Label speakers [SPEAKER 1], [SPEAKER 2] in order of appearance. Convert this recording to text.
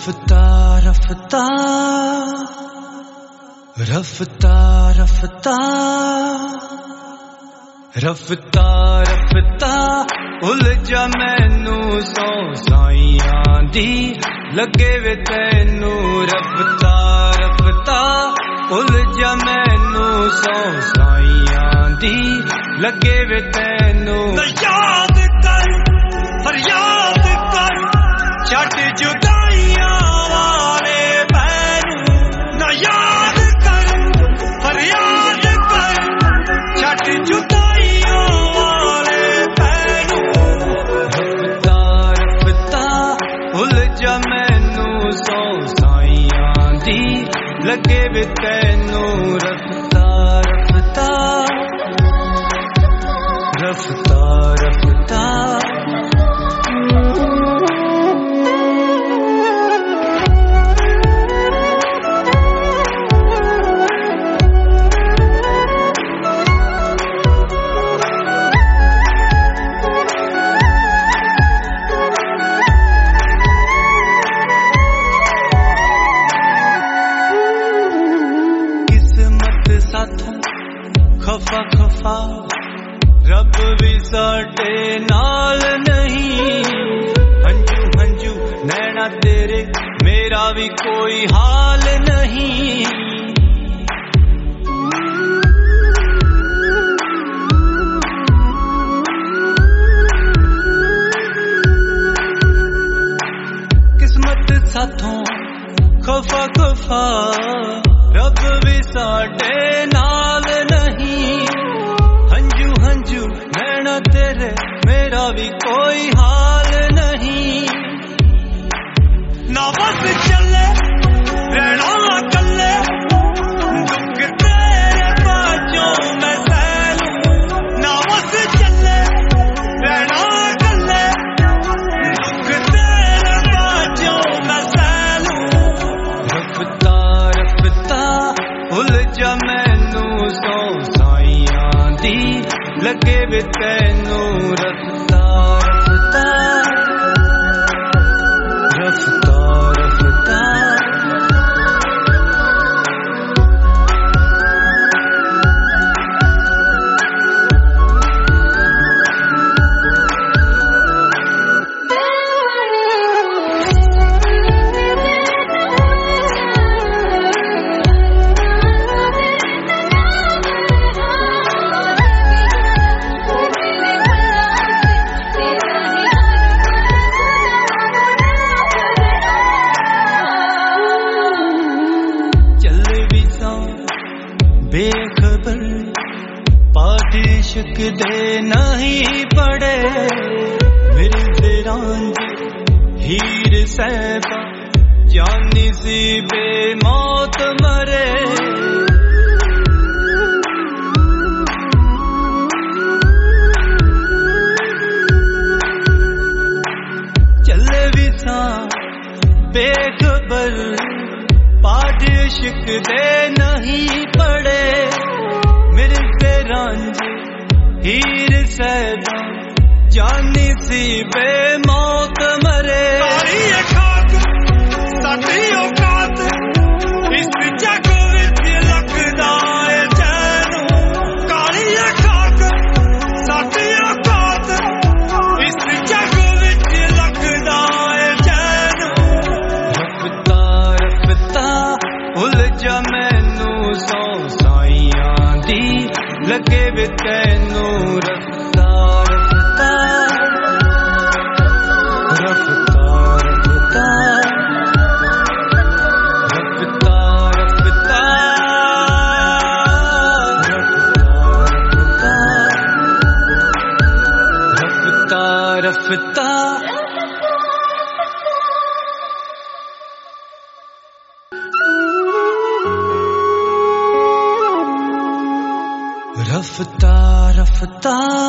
[SPEAKER 1] रफ्ता रफ्ता रफ्ता रफ्ता रफ्ता रफ्ता उलझा मैनू सौ साइयां दी लगे वे तैनू रफ्ता रफ्ता उलझा मैनू सौ साइयां दी लगे वे तैनू याद कर फरियाद कर छट जुदाइयां वाले पैनू ना याद कर फरियाद कर छट जुदाइयां वाले पैनू रफ्ता रफ्ता उलझा मैनू सौ साइयां दी लगे वे तैनू रफ्ता रफ्ता रफ्ता रफ्ता खफा खफा रब भी साडे नाल नहीं हंजू हंजू नैना तेरे मेरा भी कोई हाल नहीं किस्मत साथों खफा खफा रब भी साडे नाल नहीं हंजू हंजू नैना तेरे मेरा भी कोई हाल नहीं ना बस चले रहना कल्ले दुख तेरे बाजों में सैलूं ना बस चले रहना कल्ले दुख तेरे बाजों में सैलूं रफ्ता रफ्ता उलझा मैनू सौ साइयां दी लगे वे तैनू रफ्ता रफ्ता रफ्ता रफ्ता बेखबर पादिशक दे नहीं पड़े मेरी तेरांज हीर सहबा जानी सी बेमौत मरे चले भी सा बेखबर पादिशक दे नहीं पड़े मेरे तेरांज हीर सहबा जानी सी बेमौत मरे सारी खाक साडी औकात इस जग विच लगदा है चैनू काली खाक साडी औकात इस जग विच लगदा है चैनू रफ्ता रफ्ता उलझा मैनू सौ साइयां दी लगे वे तैनू रफ्ता रफ्ता रफ्ता रफ्ता रफ्ता रफ्ता रफ्ता रफ्ता रफ्ता रफ्ता